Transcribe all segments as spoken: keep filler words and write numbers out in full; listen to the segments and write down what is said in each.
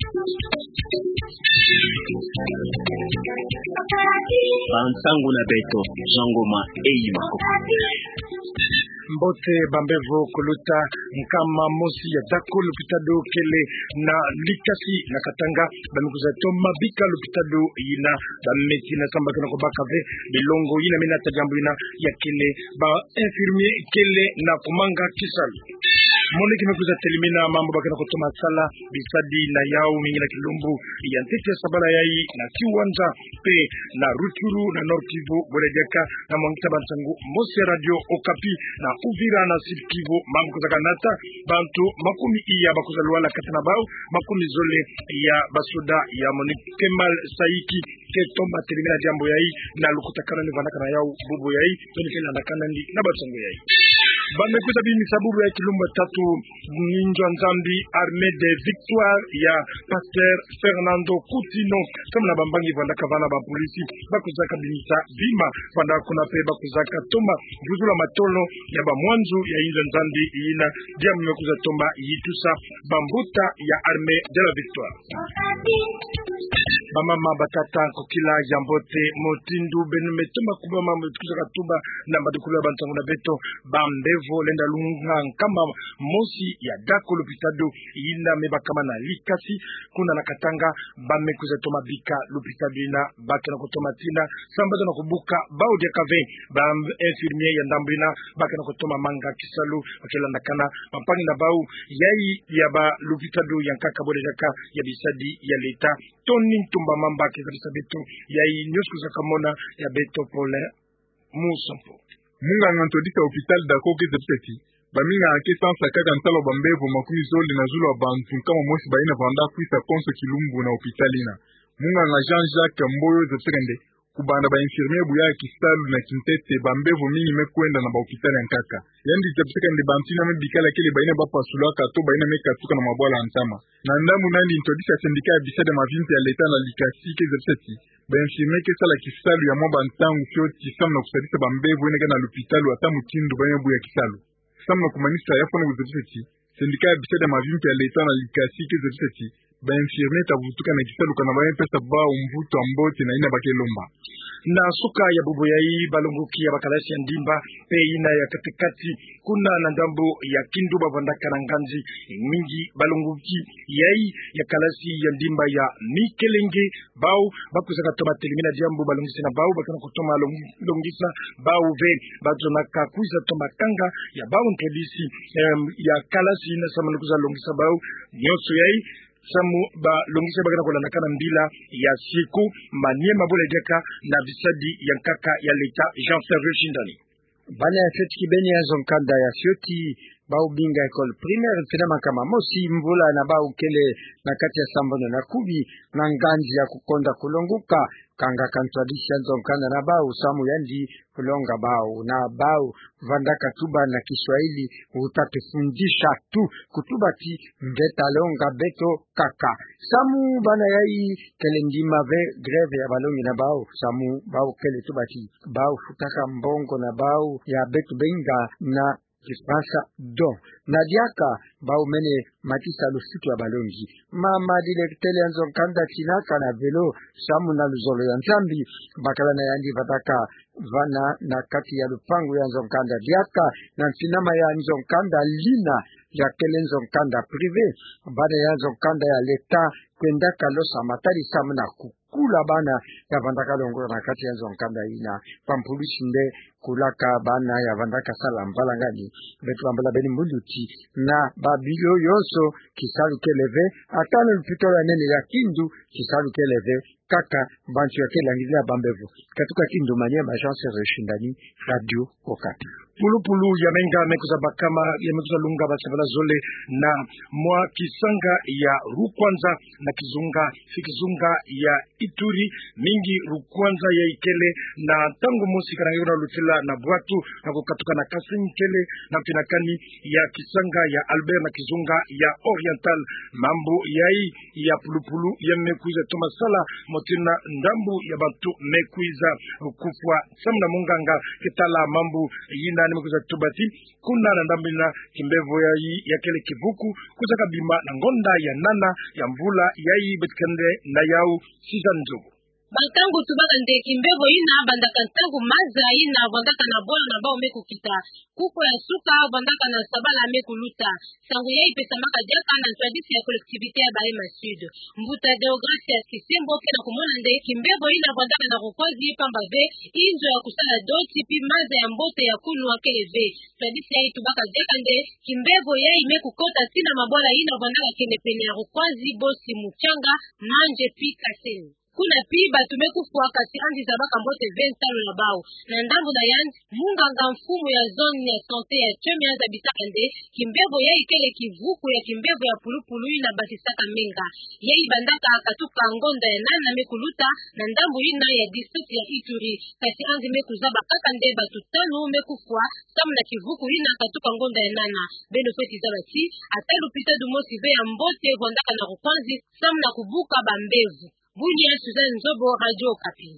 Bansangu na Beto Jangoma Eyi Mako Mbote Bambevo Koluta Nkama Mosi ya Dako Lupitado Kele na Likasi na Katanga Bamikuza Toma Bika Lupitado Yina Bameti na Samba Kana Kobakave Bilongo Yina Mina Tajambu Yina ya Kele Ba infirmier Kele na Kumanga Kisali Moniki mekuza telimina mambo bakana kutoma sala bisadi na yao mingi na kilumbu ya ntete sabala yai na kiwanja pe na Rutshuru na Norkivu Boredeka na Mwangita Bansangu Mose Radio Okapi na Uvira na Sibkivu mambo kuzaka nata bantu makumi iya bakuza luwala katina bao makumi zole ya basuda ya Moniki Kemal Saiki ketoma telimina jambo yai na lukutakana ni vanaka na yao bubu yai tonikena nakana ndi na Bansangu yai Bamekuza bini sabubu ya kilumba tatu Ninja Nzambi Armée de Victoire ya Pasteur Fernando Coutinho kama na bambangi vanda kavana ba polisi bakuzaka binisa bima vanda kuna pe bakuzaka toma vuzula matolo ya ba mwanzu ya Ninja Nzambi ina dia mmekuza toma yitusa bambuta ya Armée de la Victoire Bamama batata kokila jambote motindu benu metoma kuba mama tukuzaka tuba na madukulu Bansangu na Beto Bambevo lenda lunga kama mosi ya Dako Lupitado ina meba kama na Likasi kuna na Katanga bamekuza toma bika Lupitado ina baki na kutoma tina sambado na kubuka bao dia kave bam infirmier ya ndambu ina baki na kutoma manga Kisalu wakila nakana mampani na bao yai ya ba Lupitado ya nkaka bode jaka ya bisadi ya leta Tony Tumba mamba kisa Beto yai nyosku za kamona ya Beto Pole Musampo Munga ngantodika hospital Dako Kizepseti Baminga ake sansa kaka ntalo Bambevo makumi zoli na zulu wa bantu kama mosi baina vanda kuisa konso kilumbu na hospitalina. Munga nga Jean-Jacques Mboyo Zepsende kubanda ba infirmier buya Kisalu na Kintete Bambevo mingi mekwenda na ba hospitali nkaka. Yandi Zepsende bantina mebikala kele baina bapa sulaka to baina meka tuka na mabwala antama. Na ndamu nandi intodika sindika ya bisade mavinti ya leta na Likasi Kizepseti. Ba infirmier ke sala Kisalu ya mwaba ntangu fioti samna kusadisa Bambevo enega na lupitalu atamu kindu baina buya Kisalu. Samna kumanisa ya fana Kizepseti. Sindika ya bisade mavinti ya leta na Likasi Kizepseti. Ba infirmier tavutuka na Kisalu kana baina pesa ba umvuto ambote na ina bakelomba. Na suka ya bubu yai balunguki ya bakalasi ya ndimba pe ina ya katikati kuna na ndambo ya Kindu bavandaka na Nganzi mingi balunguki yai ya kalasi ya ndimba ya Mikelenge bao bakuzaka toma telimina jambo balungisi na bao bakana kutoma longisa bao ve bazona kakuisa toma kanga ya bao ntodisi um, ya kalasi na samanukuza longisa bao nyoso yai Samu ba longisa bagana kwa nakana mbila ya siku maniema bole deka na visadi ya nkaka ya leta Jean Serge Shindani. Bana ya feti kibeni ya zonkanda ya sioti ba ubinga ekole primaire finama kama mosi mvula na ba ukele na kati ya Sambono na Kubi na Nganzi ya kukonda kulonguka kanga kantwadisha zonkanda na bao samu yandi kulonga bao na bao vandaka tuba na Kiswahili utatufundisha tu kutubati mbeta longa Beto kaka samu bana yai kele ndima ve greve ya balongi na bao samu bao kele tubati bao futaka mbongo na bao ya Beto benga na Kispasa don Nadiaka bao mene matisa lufutu ya balongi mama dilektele ya Nzonkanda tinaka na velo samu na luzolo ya Nzambi bakala na yandi vataka vana na kati ya lupangu ya Nzonkanda diaka na mfinama ya Nzonkanda lina ya kele Nzonkanda privé bana ya Nzonkanda ya leta kwenda kalosa matari samu na kukula bana ya vandaka longo na kati ya Nzonkanda ina pampulishinde kulaka bana ya vandaka sala mbala ngani betu ambala beni mbunduti na babilo yoso Kisalu keleve atano lupito ya nene ya Kindu Kisalu keleve kaka bantu ya kela ngizia Bambevo katuka Kindu Maniema Jean Serge Shindani Radio Okapi Pulu pulu ya menga mekuza bakama ya mekuza lunga basabala zole na mwa Kisanga ya Rukwanza na Kizunga Fikizunga ya Ituri mingi Rukwanza ya Ikele na tangu mosi kana yona lutila na Bwatu na kukatuka na Kasini Kele na pinakani ya Kisanga ya Albert na Kizunga ya Oriental mambo yai ya pulu pulu ya mekuza Tomasala motina ndambu ya bantu mekuiza kufwa samna munganga kitala mambu yina ni mekuza tubati kuna na ndambu na kimbevo ya ya kele kivuku kuzaka bima na ngonda ya nana ya mvula yai betkende na yau sizanzo Bantangu tubaka ndeki mbevo ina bandaka ntangu maza ina bandaka na bola na bao meku kita kuko ya suka bandaka na sabala meku luta sangu yai pesa maka jaka na tradisi ya kolektivite ya Bahema Sud mbuta Deogracia Kisembo kena kumona ndeki mbevo ina bandaka na rukozi pamba ve inzo ya kusala doti pi maza ya mbote ya kunu wakele ve tradisi yai tubaka jaka nde kimbevo yai meku kota sina mabola ina bandaka kene pene ya rukozi bosi muchanga manje pi kaseni kuna piba tumekufu wakati andi za baka mbote ventalo na bao na ndambu na yan munganga mfumu ya zone ya sante ya chemi anza bitakande kimbevo yai kele kivuku ya kimbevo ya pulupulu ina basisaka menga yai bandaka akatuka ngonda ya nana mekuluta na ndambu ina ya district ya Ituri kasi andi mekuzaba kakande batutanu mekufwa samu na kivuku ina akatuka ngonda ya nana beno feti zabati atalu pita dumosi ve ya mbote vandaka na rukwanzi samu na kubuka bambevu Bunya Suzanne Zobo Radio Kapi.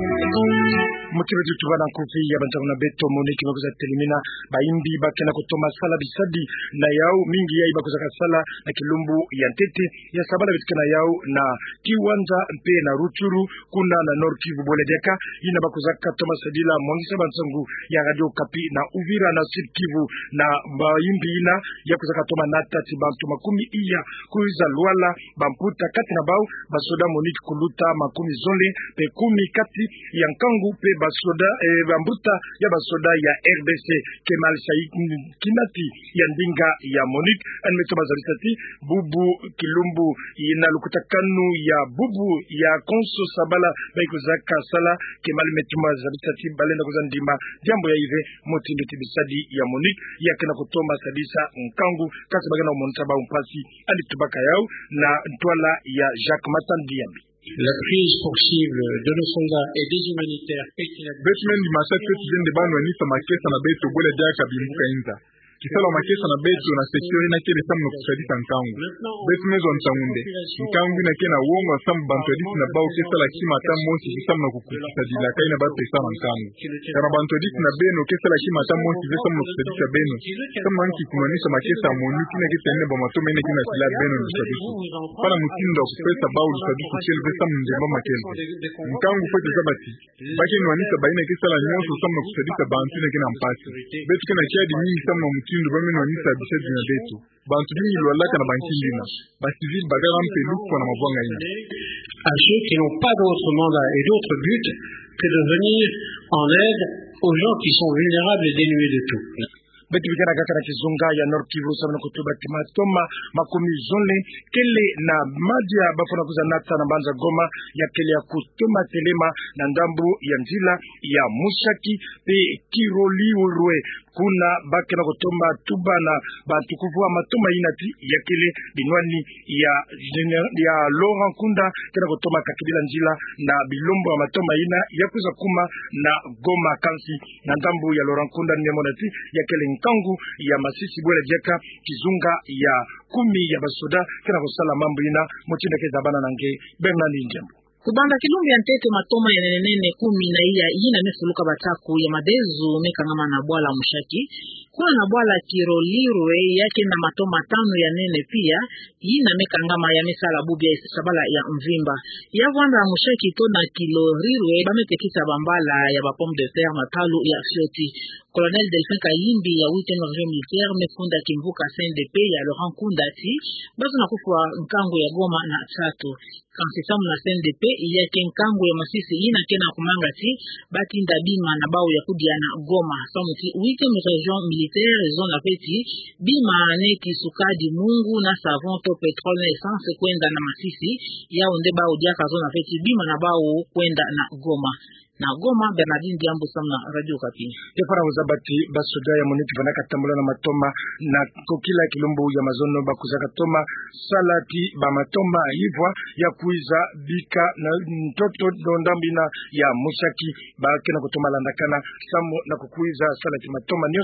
Mutibetu tubana kufi ya bantana beto moniki bakuza telimina baimbi bakena kutoma sala bisadi na yao mingi yai bakuza kasala na kilumbu ya ntete ya sabala bitkana yao na kiwanja mpe na Rutshuru kuna na Nord Kivu Boledeka ina bakuza katoma sadila mwangisa bansangu ya Radio Kapi na Uvira na Sud Kivu na baimbi ina ya kuza katoma nata tibantu makumi iya kuiza Luala bamputa kati na bao basoda moniki kuluta makumi zole pe kumi kati ya nkangu pe basoda e eh, bambuta ya basoda ya R D C Kemal Said Kinati ya ndinga ya Monique anmetoma zalisati bubu kilumbu ina lukutakanu ya bubu ya konso sabala baikuzaka sala Kemal metuma zalisati balenda kuzandima jambo ya ive motinde tibisadi ya Monique ya kena kutoma sadisa nkangu kasi bagana umonita ba umpasi andi tubaka yao na ntwala ya Jacques Matandiyambi. La crise possible de nos soldats et des humanitaires est inadmissible. Betman di masakre tujende banu anisa makesa na beto bole jaka bimbuka inza. Kisala makesa na beto na sektori na kele samu kusadisa nkangu. Betman zo ntangunde. Nkangu na kena uongo samu bantodisi na bao kesala kima ata mosi kisamu na kukusadila kaina ba pesa na nkangu. Kana bantodisi na beno kesala kima ata mosi kisamu na kusadisa beno. Samu anki kumanisha makesa monu kina kesa ine ba matoma ine kina sila beno lusadisu. Pana mutindo kupesa bao lusadisu chele samu njemba makelbe. Nkangu fete zabati. Bake nwanisa baina kesala nyonso samu na kusadisa bantu na kina mpasi. Betu kena kiadi mingi samu na mutindo bame nwanisa bisedi na betu. Bantu mingi lualaka na bankindina. Basivil bagara mpe luku na mabwanga ina. À ceux qui n'ont pas d'autre mandat et d'autre but que de venir en aide aux gens qui sont vulnérables et dénués de tout. Beti bikana kakana kizunga ya Nord Kivu sabana kutuba timatoma makumi zone kele na madia bafuna kuzanata na banza Goma ya kele ya kutuma telema na ndambu ya nzila ya Mushaki pe Kiroli urwe kuna bakena kutoma tuba na batukufu wa matoma inati ya kele binwani ya ya Laurent Kunda kena kutoma kakibila njila na bilombo wa matoma ina ya kuza kuma na Goma kansi na ndambu ya Laurent Kunda nyemonati ya kele nkangu ya Masisi bwele jeka kizunga ya kumi ya basoda kena kusala mambo ina mutinda keza bana nange Bernard Njembo kubanda kilumbi ya ntete matoma ya nenene kumi na iya yina mesuluka bataku ya madezu mekangama na bwala Mushaki kuna na bwala Kirolirwe yake na matoma tano ya nene pia yina mekangama ya mesala bubia sabala ya mvimba ya vwanda Mushaki to na Kilorirwe bametekisa bambala ya ba pomme de terre matalu ya fioti. Colonel Delphin Kayimbi ya huitième région militaire mefunda kimvuka C N D P ya Laurent Kundati bazo na kufwa nkango ya Goma na Tsato kansisamu na C N D P yake nkango ya Masisi yina kena kumangati batinda bima na bao ya kudiana Goma samuti huitième région militaire zone la peti bima neki sukadi mungu na savon to petrole na essence kwenda na Masisi ya onde bao diaka zone la peti bima na bao kwenda na Goma na Goma. Bernardine Diambo samna Radio Kapi. Tefara uzabati basoda ya Monique vanaka tambula na matoma na kokila kilumbu ya mazono bakuzaka toma salati ba matoma hivwa ya kuiza bika na mtoto dondambina ya Mushaki bakena kutoma landakana samu na kukuiza salati matoma nyoso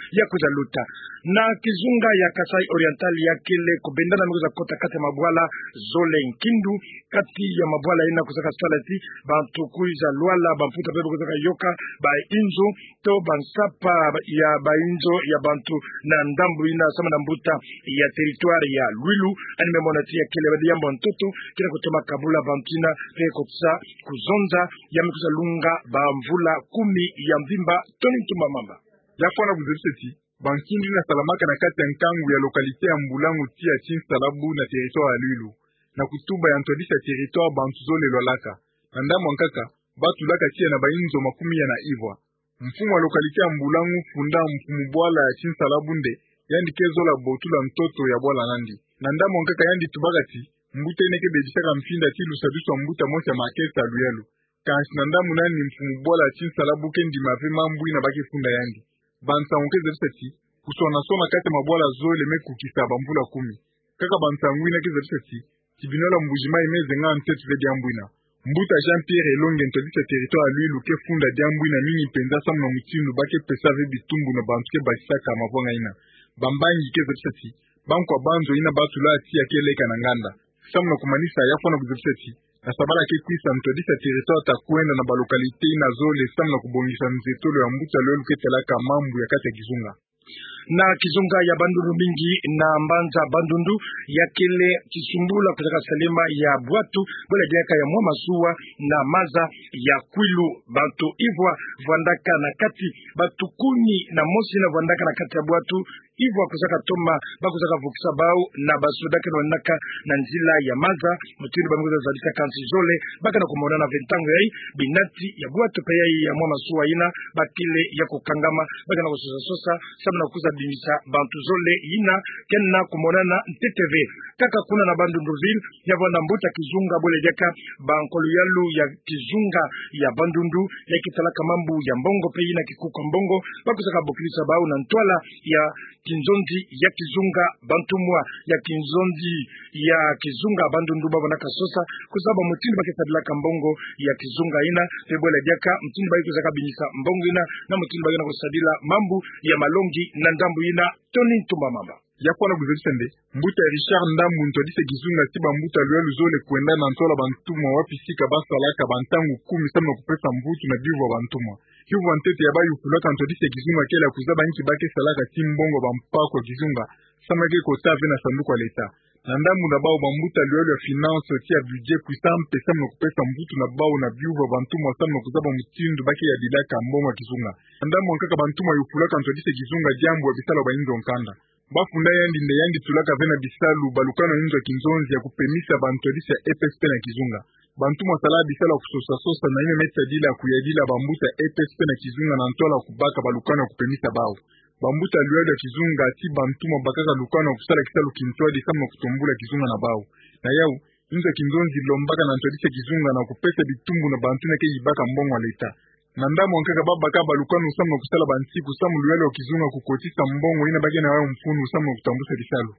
ya kuzaluta na Kizunga ya Kasai Oriental ya kile kubendana mikoza kota kati ya mabwala Zole Nkindu kati ya mabwala ina kusaka salati bantu kuiza Luala bamputa bebe kusaka Yoka ba Inzo to bansapa ya ba Inzo ya bantu na ndambu ina sama na mbuta ya territoire ya Lwilu ani memonati ya kile badi yambo ntoto kila kutoma Kabula bantina pe kutsa kuzonza ya mikuza lunga ba mvula kumi ya mvimba Tony Tumamamba ya fona buzeriseti bankindi na salamaka na kati ya nkangu ya lokalite ya Mbulangu tia Chin Salabu na territoire ya Lwilu na kutuba ya ntodisha territoire bantu Zole Lolaka na ndamu nkaka batu laka tia na bainzo makumi ya na Ivwa mfumu wa lokalite ya Mbulangu funda mfumu bwala ya Chin Salabu nde yandi kezola botula mtoto ya bwala nandi na ndamu nkaka yandi tubagati mbuta ineke bejisaka mfinda ti lusadusu mbuta moja makesa Luyelu kansi na ndamu nani mfumu bwala ya Chin Salabu kendi mave mambu ina baki funda yandi bansangu kezerisati kusona sona kati mabwala Zole mekukisa bambula kumi kaka bansangu ina kezerisati tibinola mbujima imeze nga ntetu ve diambuina mbuta Jean Pierre Elonge ntodisa territoire Lwilu ke funda diambuina mingi penza samu na mutindu bake pesave bitumbu na bantu ke basaka mavonga ina bambangi kezerisati bankwa banzo ina batula ati ya keleka na nganda samu na kumanisa yafona kuzerisati na sabala ke kwisa ntodisa territoire ta kuenda na balokalite ina Zole samu na kubongisa mzetolo ya mbuta Lwilu ke telaka mambu ya kati ya Kizunga na Kizunga ya Bandundu mingi na Mbanza Bandundu ya kile Kisumbula kutaka Salema ya Bwatu bole diaka ya mwa masuwa na Maza ya Kwilu bantu Ivwa Vwandaka na kati batu kuni na mosi na Vwandaka na kati ya Bwatu Ivwa kusaka toma bakuzaka vukisa bao na basudaka na wanaka na nzila ya Maza mutini bamuza zalisa kansi Zole baka na kumona na ventango yai binati ya Bwatu payai ya mwa masuwa ina bakile ya kukangama baka na kusosa sosa sabu na kuza bimisa bantu Zole ina kenna kumonana T T V kaka kuna na Bandunduville ya wana mbuta Kizunga bole jaka bankolu yalu ya Kizunga ya Bandundu ya kitalaka mambu ya mbongo pe ina kikuka mbongo bakusaka bukilisa bao na ntwala ya Kinzondi ya Kizunga bantumwa ya Kinzondi ya Kizunga Bandundu babona kasosa kusaba mutini bakitadilaka mbongo ya Kizunga ina pe bole jaka mutini bakuzaka binyisa mbongo ina na mutini bakana kusadila mambu ya malongi na ndambu ina Tony Tumamamba ya kwa na guzerisende mbuta ya Richard Ndambu ntodise Kizunga tiba mbuta Lwilu Zole kuenda na ntola bantumwa wapisika basalaka bantangu kumi samu kupesa mbutu na bivu wa bantumwa hivu wantete ya bayu kulaka ntodise Kizunga kela kuzaba nki bake salaka timbongo bampako Kizunga samage kotave na sanduku wa leta na Ndambu na bao bambuta Lwilu ya finance tia budget kuisampe samu kupesa mbutu na bao na bivu wa bantumwa samu kuzaba mutindu bake ya dilaka mbongo wa Kizunga Ndambu nkaka bantumwa yukulaka ntodise Kizunga jambu wa bisala ba inzo nkanda bafunda yandi nde yandi tulaka vena bisalu balukano inzo Kinzonzi ya kupemisa bantodisa E P S P na Kizunga bantu masala bisala kusosa sosa na ine meta dila kuyadila bambuta E P S P na Kizunga na ntola kubaka balukano kupemisa bao bambuta Lwilu ya Kizunga ati bantu mabakaka lukano kusala kisalu kintwadi kama kutumbula Kizunga na bao na yau inzo Kinzonzi lombaka na ntodisa Kizunga na kupesa bitumbu na bantu na kejibaka mbongo leta na ndamu nkaka babaka balukano usamu kusala bansiku usamu Lwilu ya Kizunga kukotisa mbongo ina bagi na wao mfunu usamu kutambusa kisalu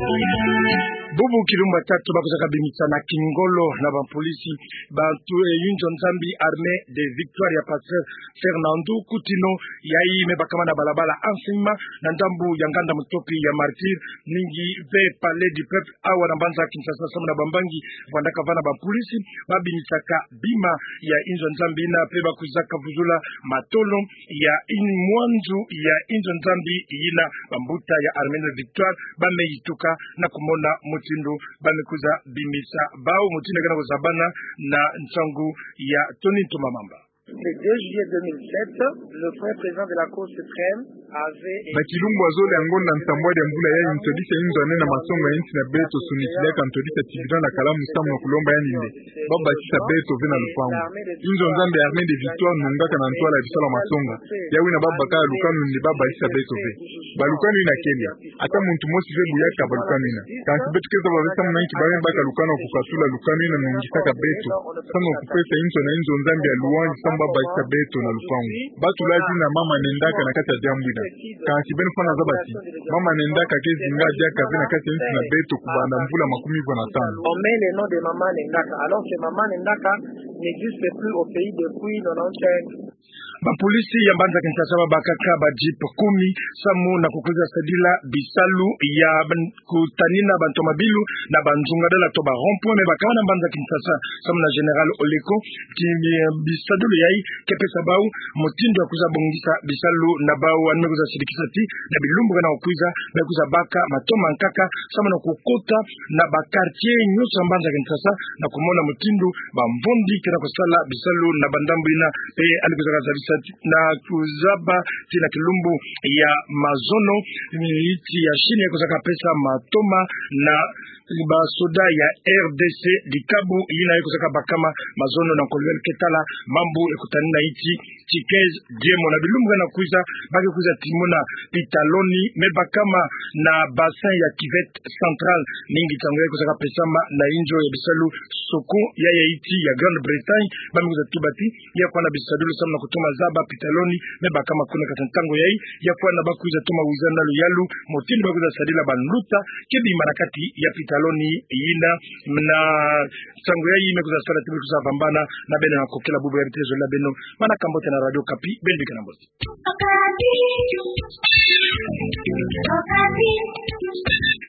Bubu Kilumba tatu bakuzaka bimisa na Kingolo na bapolisi bantu e yunjo nzambi armée de victoire ya Pasteur Fernando Kutino yai mebakama na balabala ensima na ndambu ya nganda mutopi ya martyr ningi ve palais du peuple awa na banza Kinshasa samu na bambangi vandaka vana bapolisi babimisaka bima ya injo nzambi na pe bakuzaka vuzula matolo ya inmwanzu ya injo nzambi ina bambuta ya armée de victoire bameituka na kumona mutindo bamekuza bimisa bao mutindo kana kuzabana na nsangu ya Tony Tumamamba Le deux juillet deux mille sept, le premier président de la Cour suprême avait... Bakilumbu azole angonda nsambwa ya mbula ya ntodisa inzo anena masonga inchi na beto sunitileka ntodisa tibida na kalamu samu na kulomba ya ninde baba chisa beto vena lupangu inzo nzambe armée de victoire nungaka na ntwala ya bisala masonga yawi na baba kaya lukanu ninde baba chisa beto ve balukanu ina kelia ata muntu mosi ve buyaka balukanu ina kansi beto keza babesa muna inchi bame baka lukanu kukatula lukanu ina nungisaka beto samu kupesa inzo na inzo nzambe ya luwanji samu baba chisa beto na lupangu batu lazi na mama nendaka na kati ya jambwina kansi benu fana zabati mama nendaka kezi nga diaka vena kati ya inchi na beto kubanda mvula makumi hivyo na tano. On met le nom de maman nendaka alors que maman nendaka n'existe plus au pays depuis quatre-vingt-quinze. Bapolisi ya Mbanza Kinshasa bakaka ba jeep kumi samu na kukuza sadila bisalu ya kutanina bantu mabilu na banzunga dala to ba rond-point me bakana Mbanza Kinshasa samu na General Oleko ki bisadulu yai kepesa bau mutindo ya kuza bongisa bisalu na bau anme kuza sidikisati na bilumbu kana kuza na kuza baka matoma nkaka samu na kukota na ba quartier nyuso Mbanza Kinshasa na kumona mutindo ba mbondi kana kusala bisalu na bandambina pe alikuza kazalisa na kuzaba tina kilumbu ya mazono iti ya shine kuzaka pesa matoma na basoda ya R D C dikabu yina kuzaka bakama mazono na kolwel ketala mambu ekutanina iti chikez diemo na bilumbu na kuza baki kuza timona pitaloni mebakama na bassin ya Kivet Central ningi tango kuzaka pesa na injo ya bisalu soko ya ya iti ya Grande Bretagne bami kuza tubati ya kwa na bisadulu samna kutuma zaba pitaloni meba kama kuna katantango yai ya kwa na bakuza tuma wizana luyalu motili bakuza sadila banluta kebi marakati ya pitaloni yina na tango yai mekuza sala tibu kuza pambana na bena na kokela bubu ya ritezo la beno mana kambote na radio kapi benbi kanambote Okapi Okapi